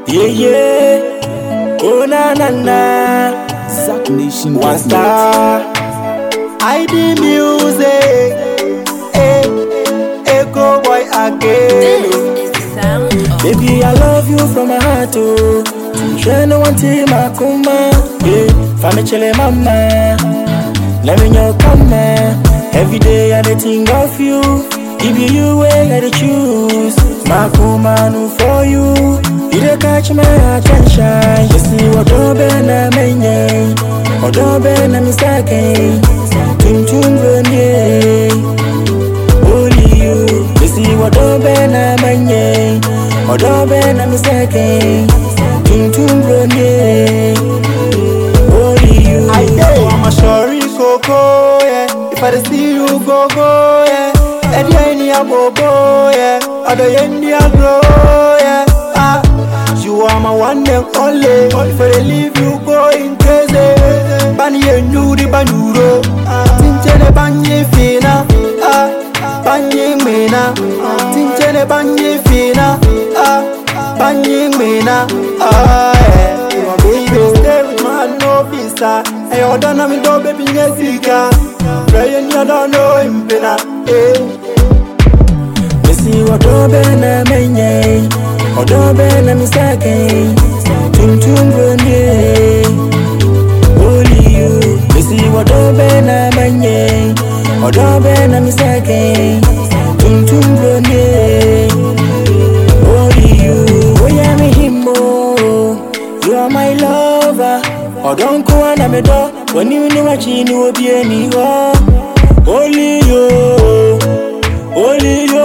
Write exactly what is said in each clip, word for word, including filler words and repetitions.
Yeah, yeah. Oh, na, na, na. Zack Nation. One star. I D music. Hey, Echo boy again. This is the sound of Baby, I love you from my heart, oh. Share no one team, my kuma. Yeah, family chile mama. Let me know, come every day I dey think of you. If you you way I dey choose. My kuma no for you. You dey catch my attention. You see what obe na menye. What obe na mistake. Tum tum runye. Only you. You see what obe na menye. What obe na mistake. Tum tum runye. Only you. I say I'm a sorry coco, yeah. If I dey see you go go, yeah. Eddie any a bobo, yeah. Other any a grow, yeah. Ah, you are my one and only. If I leave you going crazy, Bani and you the banuro. Tinchene banye fina, ah, banye mena. Tinchene banye fina, ah, banye mena. Ah, yeah. Baby, stay with my no visa. Hey, I don't know me do baby Jessica. Brian, you don't know him, pina. Eh. See what obe na menye, what obe na misake. Tum tum runye. Only you. Me see what obe na menye, what obe na misake. Tum tum runye. Only you. Oh yeah, me himo. You are my lover. Oh don't go on me door. When you know what you know, be any war. Only you. Only you.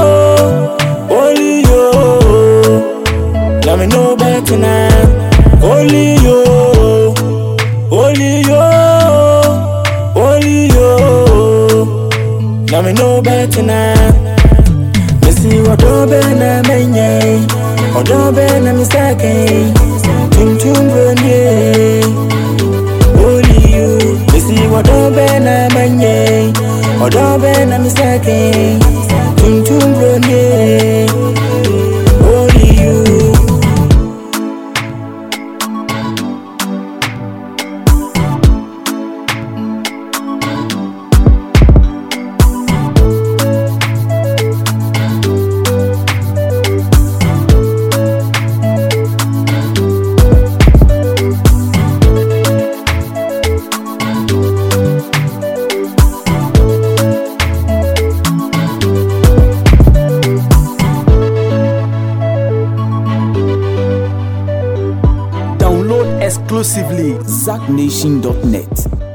Only you. Let me know better now. Only you. Only you. Only you. Let me know better now. Me see what obe na menye, what obe na misake. Tum tum runye. Only you. Me see what obe na menye, what obe na misake. Tum tum runye. Only you. Download exclusively zack nation dot net.